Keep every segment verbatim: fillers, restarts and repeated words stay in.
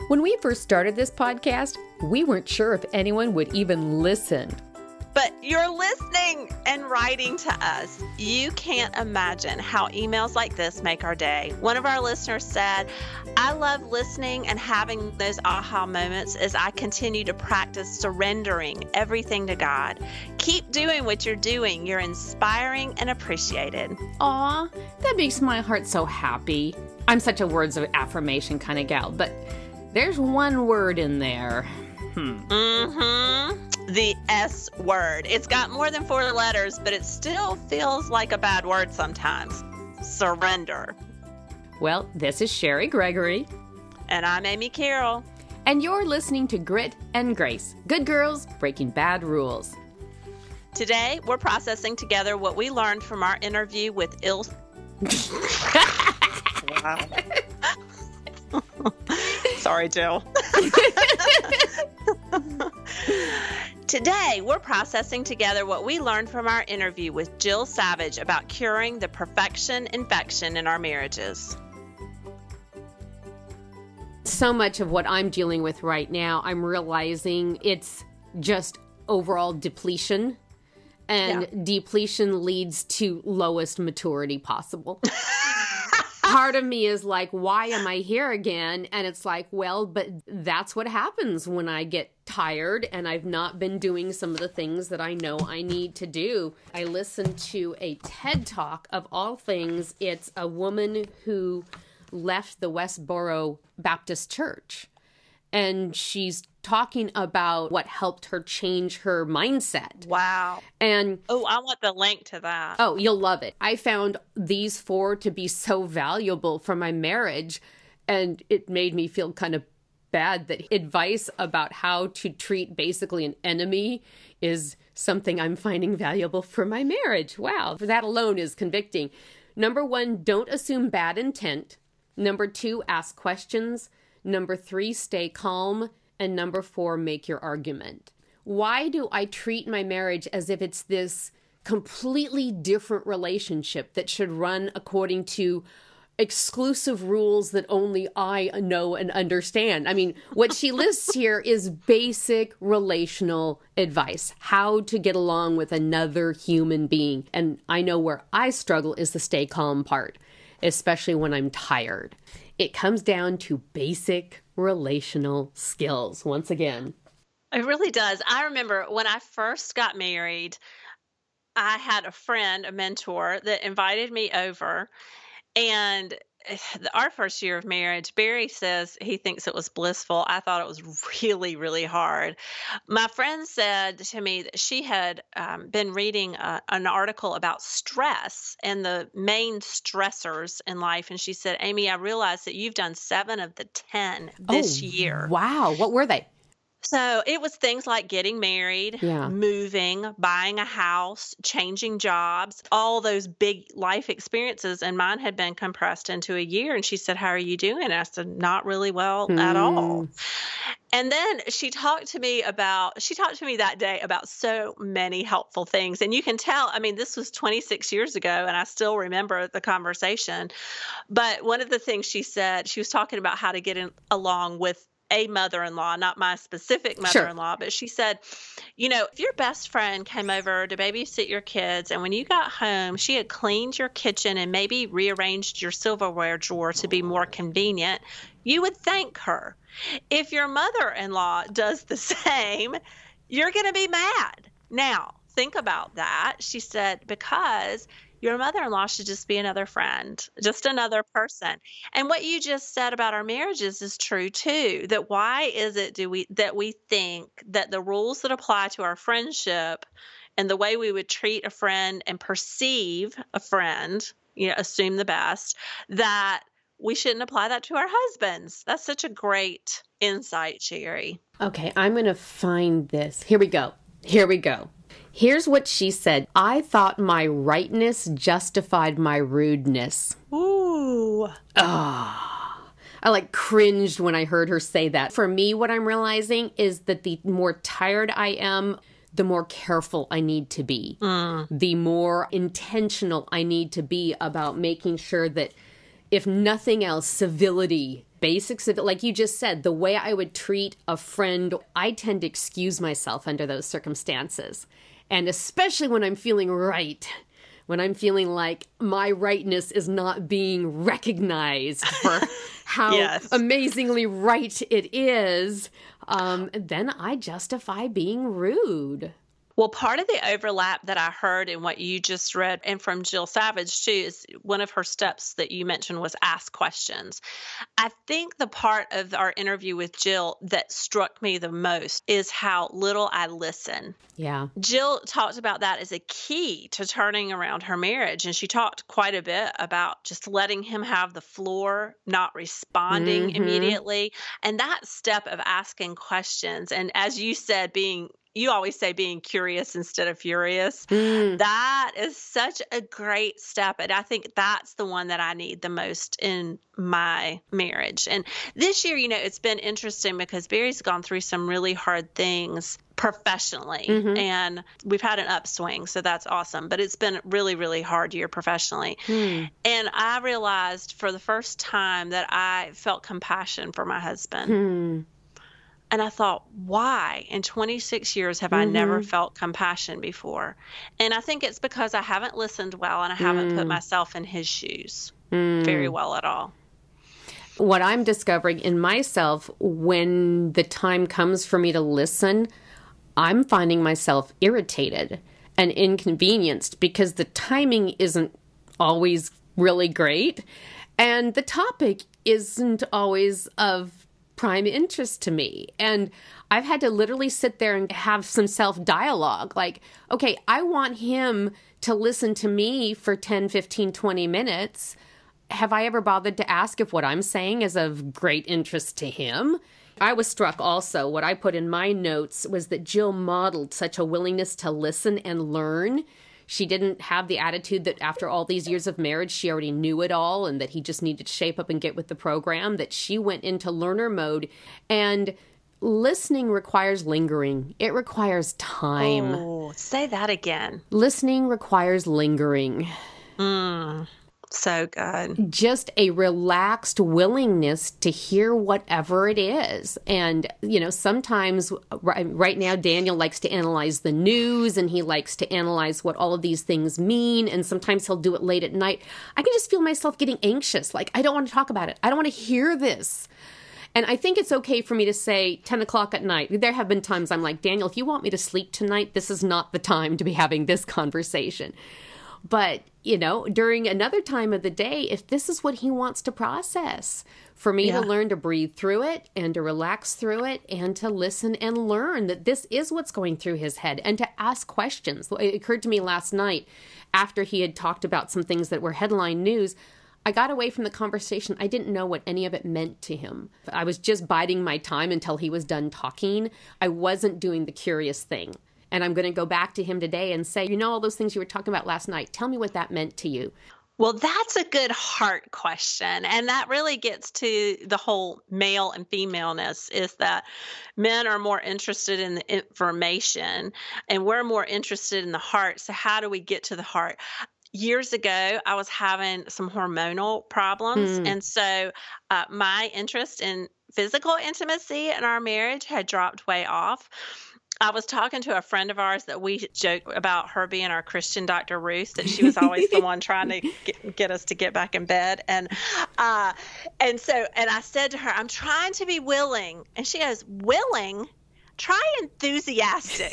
When we first started this podcast, we weren't sure if anyone would even listen. But you're listening and writing to us. You can't imagine how emails like this make our day. One of our listeners said, I love listening and having those aha moments as I continue to practice surrendering everything to God. Keep doing what you're doing. You're inspiring and appreciated. Aw, that makes my heart so happy. I'm such a words of affirmation kind of gal, but there's one word in there. Hmm. Mm-hmm. The S word. It's got more than four letters, but it still feels like a bad word sometimes. Surrender. Well, this is Sherry Gregory. And I'm Amy Carroll. And you're listening to Grit and Grace. Good girls breaking bad rules. Today, we're processing together what we learned from our interview with Il... Wow. Sorry, Jill. Today, we're processing together what we learned from our interview with Jill Savage about curing the perfection infection in our marriages. So much of what I'm dealing with right now, I'm realizing it's just overall depletion. And yeah. Depletion leads to lowest maturity possible. Part of me is like, why am I here again? And it's like, well, but that's what happens when I get tired and I've not been doing some of the things that I know I need to do. I listened to a TED Talk of all things. It's a woman who left the Westboro Baptist Church. And she's talking about what helped her change her mindset. Wow. And oh, I want the link to that. Oh, you'll love it. I found these four to be so valuable for my marriage, and it made me feel kind of bad that advice about how to treat basically an enemy is something I'm finding valuable for my marriage. Wow. That alone is convicting. Number one, don't assume bad intent. Number two, ask questions. Number three, stay calm. And number four, make your argument. Why do I treat my marriage as if it's this completely different relationship that should run according to exclusive rules that only I know and understand? I mean, what she lists here is basic relational advice, how to get along with another human being. And I know where I struggle is the stay calm part, especially when I'm tired. It comes down to basic relational skills once again. It really does. I remember when I first got married, I had a friend, a mentor, that invited me over. And our first year of marriage, Barry says he thinks it was blissful. I thought it was really, really hard. My friend said to me that she had um, been reading a, an article about stress and the main stressors in life. And she said, Amy, I realized that you've done seven of the ten this oh, year. Wow. What were they? So it was things like getting married, yeah. moving, buying a house, changing jobs, all those big life experiences. And mine had been compressed into a year. And she said, how are you doing? And I said, not really well mm. at all. And then she talked to me about, she talked to me that day about so many helpful things. And you can tell, I mean, this was twenty-six years ago, and I still remember the conversation. But one of the things she said, she was talking about how to get in, along with a mother-in-law, not my specific mother-in-law, sure. But she said, you know, if your best friend came over to babysit your kids and when you got home, she had cleaned your kitchen and maybe rearranged your silverware drawer to be more convenient, you would thank her. If your mother-in-law does the same, you're going to be mad. Now, think about that. She said, because your mother-in-law should just be another friend, just another person. And what you just said about our marriages is true too, that why is it do we that we think that the rules that apply to our friendship and the way we would treat a friend and perceive a friend, you know, assume the best, that we shouldn't apply that to our husbands? That's such a great insight, Sherry. Okay, I'm going to find this. Here we go. Here we go. Here's what she said. I thought my rightness justified my rudeness. Ooh. Ah. Oh, I like cringed when I heard her say that. For me, what I'm realizing is that the more tired I am, the more careful I need to be. Mm. The more intentional I need to be about making sure that, if nothing else, civility basics of it, like you just said, the way I would treat a friend, I tend to excuse myself under those circumstances. And especially when I'm feeling right, when I'm feeling like my rightness is not being recognized for how yes. amazingly right it is, um, then I justify being rude. Well, part of the overlap that I heard in what you just read and from Jill Savage, too, is one of her steps that you mentioned was ask questions. I think the part of our interview with Jill that struck me the most is how little I listen. Yeah. Jill talked about that as a key to turning around her marriage. And she talked quite a bit about just letting him have the floor, not responding Mm-hmm. immediately. And that step of asking questions. And as you said, being You always say being curious instead of furious. Mm. That is such a great step. And I think that's the one that I need the most in my marriage. And this year, you know, it's been interesting because Barry's gone through some really hard things professionally. Mm-hmm. And we've had an upswing. So that's awesome. But it's been a really, really hard year professionally. Mm. And I realized for the first time that I felt compassion for my husband. Mm. And I thought, why in twenty-six years have I Mm-hmm. never felt compassion before? And I think it's because I haven't listened well and I haven't Mm. put myself in his shoes Mm. very well at all. What I'm discovering in myself, when the time comes for me to listen, I'm finding myself irritated and inconvenienced because the timing isn't always really great and the topic isn't always of prime interest to me. And I've had to literally sit there and have some self-dialogue. Like, okay, I want him to listen to me for ten, fifteen, twenty minutes. Have I ever bothered to ask if what I'm saying is of great interest to him? I was struck also, what I put in my notes was that Jill modeled such a willingness to listen and learn. She didn't have the attitude that after all these years of marriage, she already knew it all and that he just needed to shape up and get with the program, that she went into learner mode. And listening requires lingering. It requires time. Oh, say that again. Listening requires lingering. Mm, so good. Just a relaxed willingness to hear whatever it is. And, you know, sometimes right, right now, Daniel likes to analyze the news and he likes to analyze what all of these things mean. And sometimes he'll do it late at night. I can just feel myself getting anxious. Like, I don't want to talk about it. I don't want to hear this. And I think it's okay for me to say ten o'clock at night. There have been times I'm like, Daniel, if you want me to sleep tonight, this is not the time to be having this conversation. But, you know, during another time of the day, if this is what he wants to process, for me Yeah. to learn to breathe through it and to relax through it and to listen and learn that this is what's going through his head and to ask questions. It occurred to me last night after he had talked about some things that were headline news. I got away from the conversation. I didn't know what any of it meant to him. I was just biding my time until he was done talking. I wasn't doing the curious thing. And I'm going to go back to him today and say, you know, all those things you were talking about last night, tell me what that meant to you. Well, that's a good heart question. And that really gets to the whole male and femaleness, is that men are more interested in the information and we're more interested in the heart. So how do we get to the heart? Years ago, I was having some hormonal problems. Mm. And so uh, my interest in physical intimacy in our marriage had dropped way off. I was talking to a friend of ours that we joke about her being our Christian Doctor Ruth, that she was always the one trying to get, get us to get back in bed. And, uh, and so, and I said to her, I'm trying to be willing. And she goes, willing? Try enthusiastic.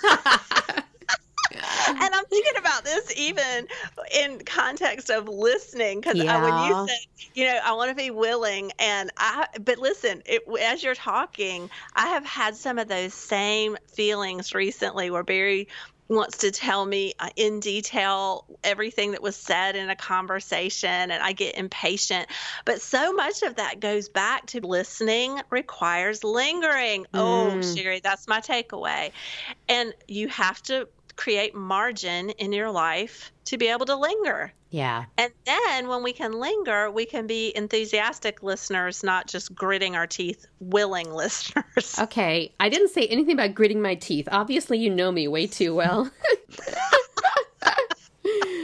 And I'm thinking about this even in context of listening, because Yeah. when you said, you know, I want to be willing, and I, but listen, it, as you're talking, I have had some of those same feelings recently where Barry wants to tell me uh, in detail everything that was said in a conversation, and I get impatient. But so much of that goes back to listening requires lingering. Oh, Mm. Sherry, that's my takeaway. And you have to create margin in your life to be able to linger. Yeah. And then when we can linger, we can be enthusiastic listeners, not just gritting our teeth, willing listeners. Okay. I didn't say anything about gritting my teeth. Obviously, you know me way too well.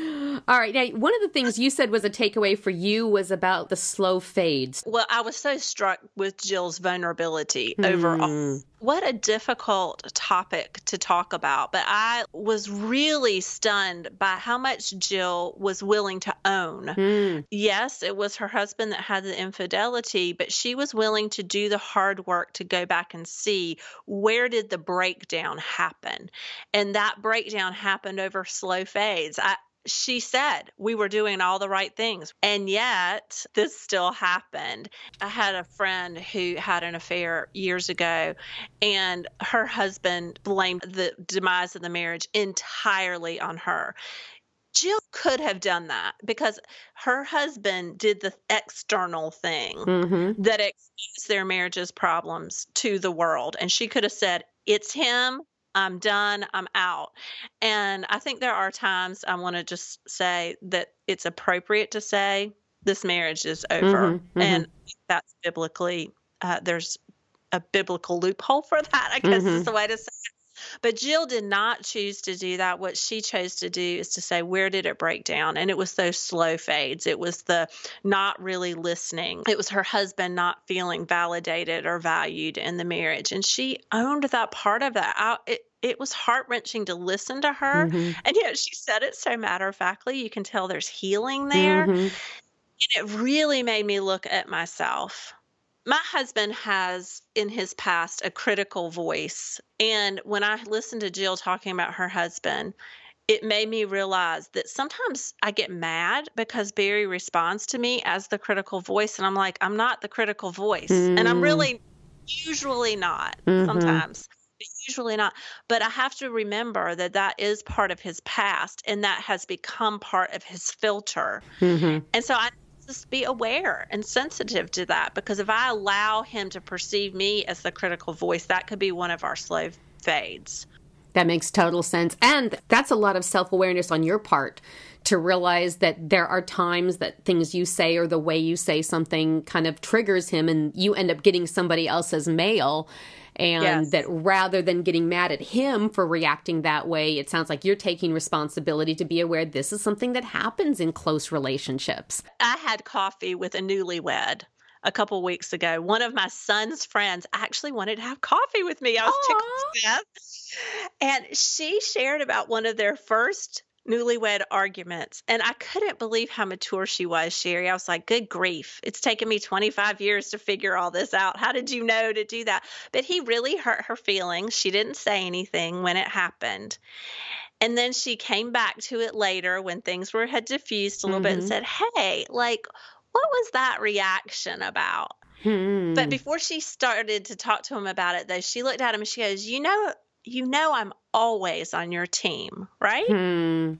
All right. Now, one of the things you said was a takeaway for you was about the slow fades. Well, I was so struck with Jill's vulnerability mm. overall. What a difficult topic to talk about. But I was really stunned by how much Jill was willing to own. Mm. Yes, it was her husband that had the infidelity, but she was willing to do the hard work to go back and see where did the breakdown happen. And that breakdown happened over slow fades. I, She said we were doing all the right things, and yet this still happened. I had a friend who had an affair years ago, and her husband blamed the demise of the marriage entirely on her. Jill could have done that because her husband did the external thing mm-hmm. that exposed their marriage's problems to the world, and she could have said, it's him. I'm done. I'm out. And I think there are times I want to just say that it's appropriate to say this marriage is over. Mm-hmm, mm-hmm. And that's biblically, uh, there's a biblical loophole for that, I guess mm-hmm. is the way to say it. But Jill did not choose to do that. What she chose to do is to say, where did it break down? And it was those slow fades. It was the not really listening. It was her husband not feeling validated or valued in the marriage. And she owned that part of that. I, it, it was heart-wrenching to listen to her. Mm-hmm. And yet she said it so matter-of-factly. You can tell there's healing there. Mm-hmm. And it really made me look at myself. My husband has in his past a critical voice. And when I listened to Jill talking about her husband, it made me realize that sometimes I get mad because Barry responds to me as the critical voice. And I'm like, I'm not the critical voice. Mm. And I'm really usually not mm-hmm. sometimes. But usually not. But I have to remember that that is part of his past and that has become part of his filter. Mm-hmm. And so I just be aware and sensitive to that, because if I allow him to perceive me as the critical voice, that could be one of our slow fades. That makes total sense. And that's a lot of self-awareness on your part to realize that there are times that things you say or the way you say something kind of triggers him and you end up getting somebody else's mail. And yes. that rather than getting mad at him for reacting that way, it sounds like you're taking responsibility to be aware this is something that happens in close relationships. I had coffee with a newlywed a couple weeks ago. One of my son's friends actually wanted to have coffee with me. I was tickled to death. And she shared about one of their first newlywed arguments. And I couldn't believe how mature she was, Sherry. I was like, good grief. It's taken me twenty-five years to figure all this out. How did you know to do that? But he really hurt her feelings. She didn't say anything when it happened. And then she came back to it later when things were had diffused a little mm-hmm. bit and said, hey, like, what was that reaction about? Hmm. But before she started to talk to him about it, though, she looked at him and she goes, you know, you know, I'm always on your team, right? Hmm. And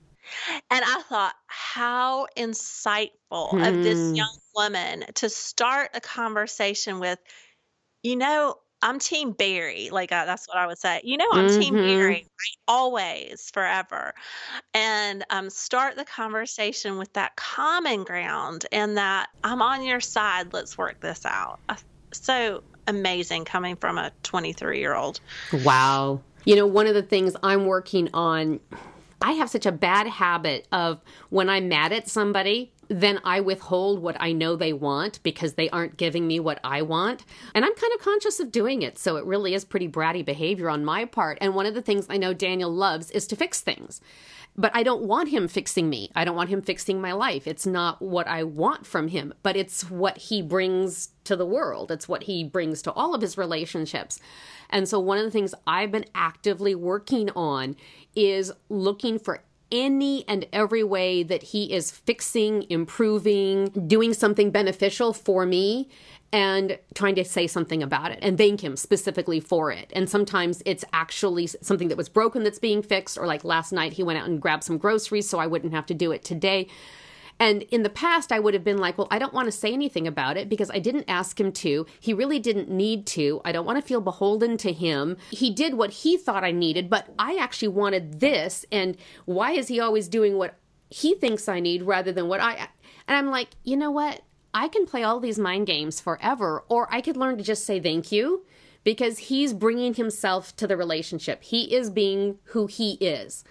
I thought, how insightful hmm. of this young woman to start a conversation with, you know, I'm Team Barry. Like, uh, that's what I would say. You know, I'm mm-hmm. Team Barry, right? Always, forever. And um, start the conversation with that common ground and that I'm on your side. Let's work this out. Uh, so amazing coming from a twenty-three-year-old. Wow. You know, one of the things I'm working on, I have such a bad habit of when I'm mad at somebody, then I withhold what I know they want because they aren't giving me what I want. And I'm kind of conscious of doing it. So it really is pretty bratty behavior on my part. And one of the things I know Daniel loves is to fix things. But I don't want him fixing me. I don't want him fixing my life. It's not what I want from him, but it's what he brings to the world. It's what he brings to all of his relationships. And so one of the things I've been actively working on is looking for any and every way that he is fixing, improving, doing something beneficial for me, and trying to say something about it and thank him specifically for it. And sometimes it's actually something that was broken that's being fixed, or like last night he went out and grabbed some groceries so I wouldn't have to do it today. And in the past, I would have been like, well, I don't want to say anything about it because I didn't ask him to. He really didn't need to. I don't want to feel beholden to him. He did what he thought I needed, but I actually wanted this. And why is he always doing what he thinks I need rather than what I... And I'm like, you know what? I can play all these mind games forever, or I could learn to just say thank you because he's bringing himself to the relationship. He is being who he is.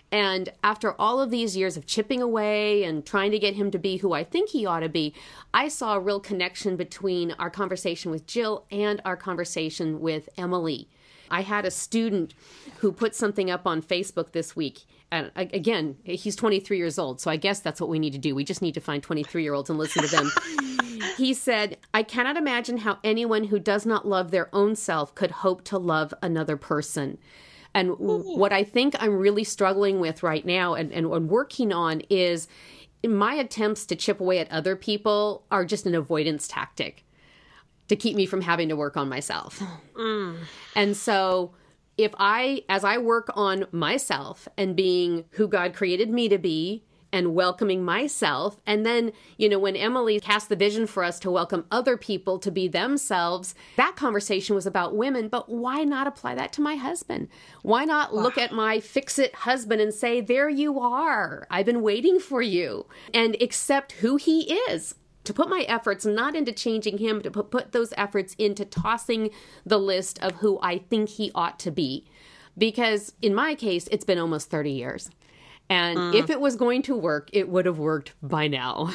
And after all of these years of chipping away and trying to get him to be who I think he ought to be, I saw a real connection between our conversation with Jill and our conversation with Emily. I had a student who put something up on Facebook this week. And again, he's twenty-three years old, so I guess that's what we need to do. We just need to find twenty-three-year-olds and listen to them. He said, I cannot imagine how anyone who does not love their own self could hope to love another person. And what I think I'm really struggling with right now and, and, and working on is my attempts to chip away at other people are just an avoidance tactic to keep me from having to work on myself. Mm. And so if I, as I work on myself and being who God created me to be and welcoming myself, and then, you know, when Emily cast the vision for us to welcome other people to be themselves, that conversation was about women, but why not apply that to my husband? Why not wow. look at my fix-it husband and say, there you are, I've been waiting for you, and accept who he is? To put my efforts not into changing him, to put, put those efforts into tossing the list of who I think he ought to be. Because in my case, it's been almost thirty years. And mm. if it was going to work, it would have worked by now.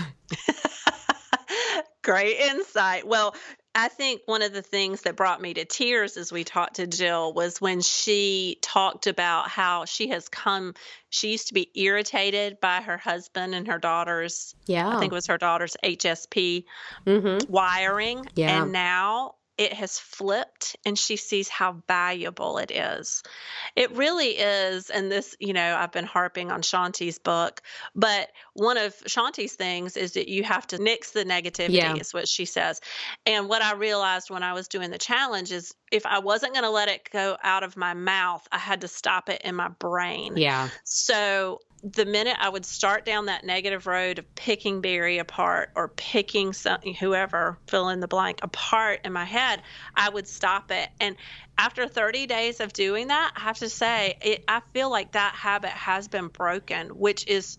Great insight. Well, I think one of the things that brought me to tears as we talked to Jill was when she talked about how she has come, she used to be irritated by her husband and her daughter's, yeah. I think it was her daughter's H S P mm-hmm. wiring. Yeah. And now it has flipped and she sees how valuable it is. It really is. And this, you know, I've been harping on Shanti's book, but one of Shanti's things is that you have to nix the negativity, yeah. is what she says. And what I realized when I was doing the challenge is if I wasn't going to let it go out of my mouth, I had to stop it in my brain. Yeah. So the minute I would start down that negative road of picking Barry apart or picking something, whoever, fill in the blank, apart in my head, I would stop it. And after thirty days of doing that, I have to say, it, I feel like that habit has been broken, which is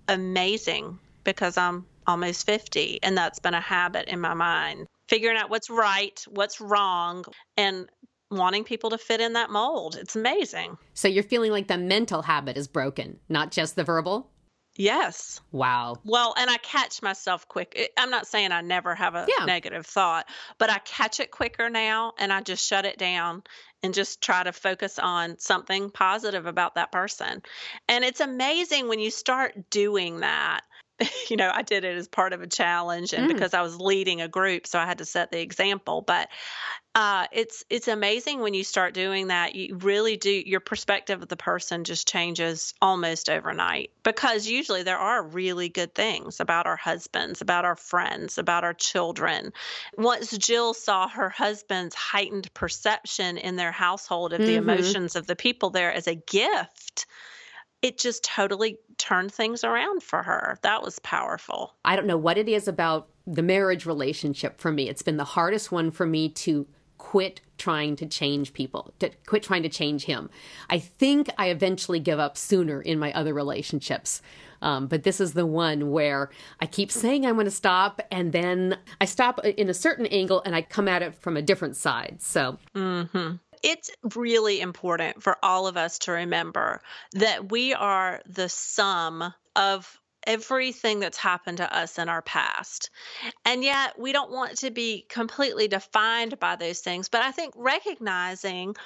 amazing because I'm almost fifty, and that's been a habit in my mind. Figuring out what's right, what's wrong, and wanting people to fit in that mold. It's amazing. So you're feeling like the mental habit is broken, not just the verbal? Yes. Wow. Well, and I catch myself quick. I'm not saying I never have a yeah. negative thought, but I catch it quicker now and I just shut it down and just try to focus on something positive about that person. And it's amazing when you start doing that. You know, I did it as part of a challenge and mm. because I was leading a group, so I had to set the example. But uh, it's it's amazing when you start doing that. You really do. Your perspective of the person just changes almost overnight, because usually there are really good things about our husbands, about our friends, about our children. Once Jill saw her husband's heightened perception in their household of mm-hmm. the emotions of the people there as a gift, it just totally turned things around for her. That was powerful. I don't know what it is about the marriage relationship for me. It's been the hardest one for me to quit trying to change people, to quit trying to change him. I think I eventually give up sooner in my other relationships. Um, but this is the one where I keep saying I'm going to stop, and then I stop in a certain angle and I come at it from a different side. So mm-hmm. It's really important for all of us to remember that we are the sum of everything that's happened to us in our past. And yet we don't want to be completely defined by those things. But I think recognizing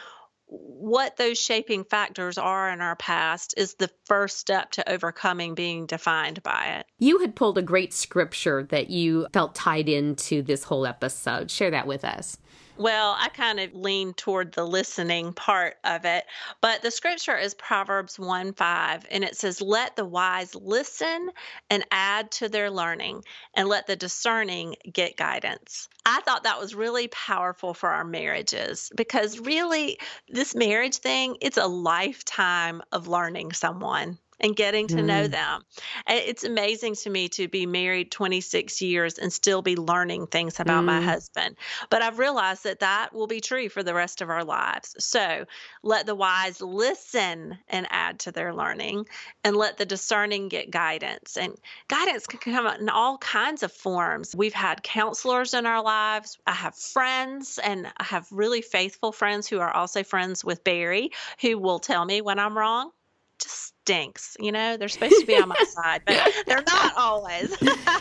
what those shaping factors are in our past is the first step to overcoming being defined by it. You had pulled a great scripture that you felt tied into this whole episode. Share that with us. Well, I kind of lean toward the listening part of it, but the scripture is Proverbs one five, and it says, let the wise listen and add to their learning, and let the discerning get guidance. I thought that was really powerful for our marriages, because really this marriage thing, it's a lifetime of learning someone and getting to mm. know them. It's amazing to me to be married twenty-six years and still be learning things about mm. my husband. But I've realized that that will be true for the rest of our lives. So let the wise listen and add to their learning, and let the discerning get guidance. And guidance can come in all kinds of forms. We've had counselors in our lives. I have friends, and I have really faithful friends who are also friends with Barry, who will tell me when I'm wrong. Just stinks. You know, they're supposed to be on my side, but they're not always.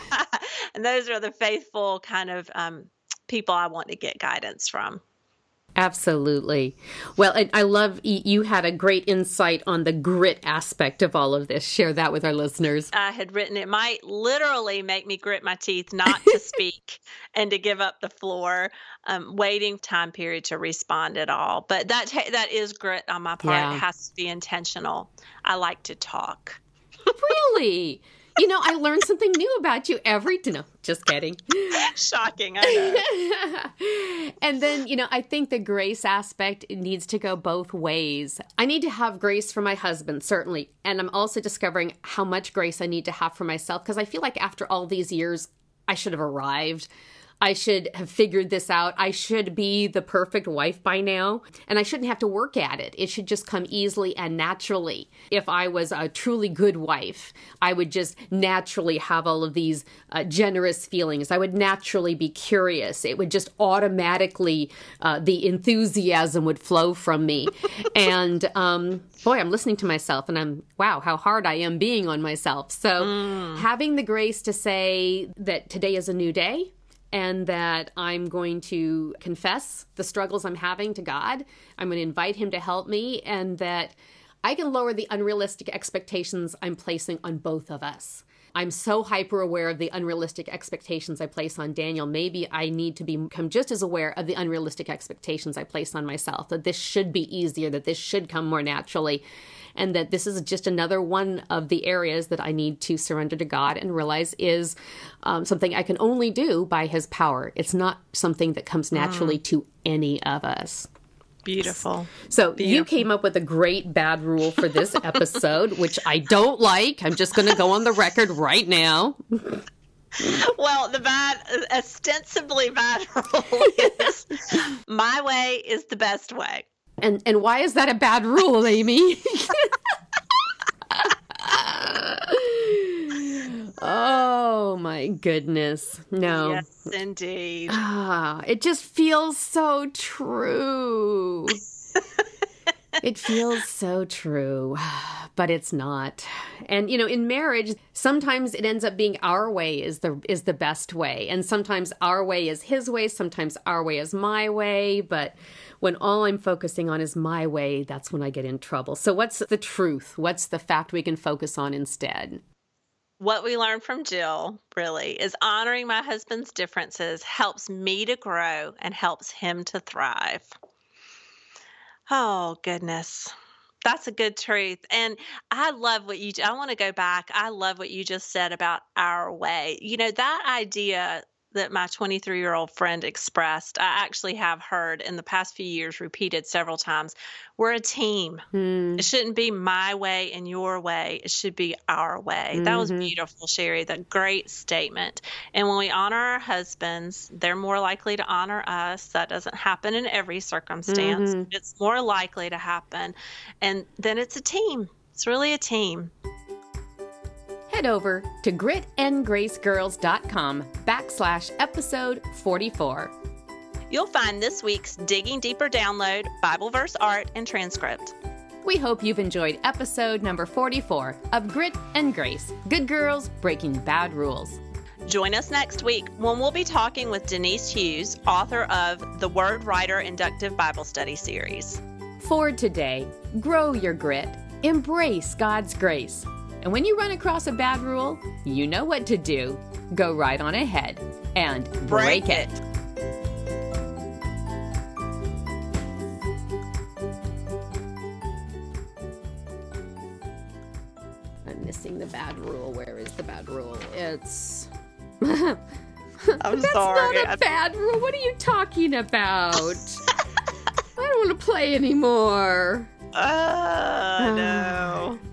And those are the faithful kind of um, people I want to get guidance from. Absolutely. Well, I, I love you had a great insight on the grit aspect of all of this. Share that with our listeners. I had written it might literally make me grit my teeth not to speak and to give up the floor, um, waiting time period to respond at all. But that that is grit on my part. Yeah. It has to be intentional. I like to talk. Really? You know, I learn something new about you every day. No, just kidding. Shocking, I know. And then, you know, I think the grace aspect needs to go both ways. I need to have grace for my husband, certainly. And I'm also discovering how much grace I need to have for myself, because I feel like after all these years, I should have arrived. I should have figured this out. I should be the perfect wife by now, and I shouldn't have to work at it. It should just come easily and naturally. If I was a truly good wife, I would just naturally have all of these uh, generous feelings. I would naturally be curious. It would just automatically, uh, the enthusiasm would flow from me. And um, boy, I'm listening to myself, and I'm, wow, how hard I am being on myself. So mm. having the grace to say that today is a new day, and that I'm going to confess the struggles I'm having to God. I'm going to invite him to help me, and that I can lower the unrealistic expectations I'm placing on both of us. I'm so hyper aware of the unrealistic expectations I place on Daniel. Maybe I need to become just as aware of the unrealistic expectations I place on myself, that this should be easier, that this should come more naturally, and that this is just another one of the areas that I need to surrender to God and realize is um, something I can only do by his power. It's not something that comes naturally mm. to any of us. Beautiful. So Beautiful. You came up with a great bad rule for this episode, which I don't like. I'm just going to go on the record right now. Well, the bad, ostensibly bad rule is my way is the best way. And and why is that a bad rule, Amy? Oh, my goodness. No. Yes, indeed. Ah, it just feels so true. It feels so true, but it's not. And, you know, in marriage, sometimes it ends up being our way is the is the best way. And sometimes our way is his way. Sometimes our way is my way. But when all I'm focusing on is my way, that's when I get in trouble. So what's the truth? What's the fact we can focus on instead? What we learned from Jill, really, is honoring my husband's differences helps me to grow and helps him to thrive. Oh, goodness. That's a good truth. And I love what you, I want to go back. I love what you just said about our way. You know, that idea that my twenty-three-year-old friend expressed, I actually have heard in the past few years repeated several times. We're a team. Hmm. It shouldn't be my way and your way. It should be our way. Mm-hmm. That was beautiful, Sherry. That great statement. And when we honor our husbands, they're more likely to honor us. That doesn't happen in every circumstance. Mm-hmm. It's more likely to happen. And then it's a team. It's really a team. Head over to gritandgracegirls.com backslash episode 44. You'll find this week's Digging Deeper download, Bible verse art, and transcript. We hope you've enjoyed episode number forty-four of Grit and Grace, Good Girls Breaking Bad Rules. Join us next week when we'll be talking with Denise Hughes, author of the Word Writer Inductive Bible Study Series. For today, grow your grit, embrace God's grace. And when you run across a bad rule, you know what to do. Go right on ahead and break, break it. it. I'm missing the bad rule. Where is the bad rule? It's... I'm That's sorry. That's not a bad rule. What are you talking about? I don't want to play anymore. Uh, no.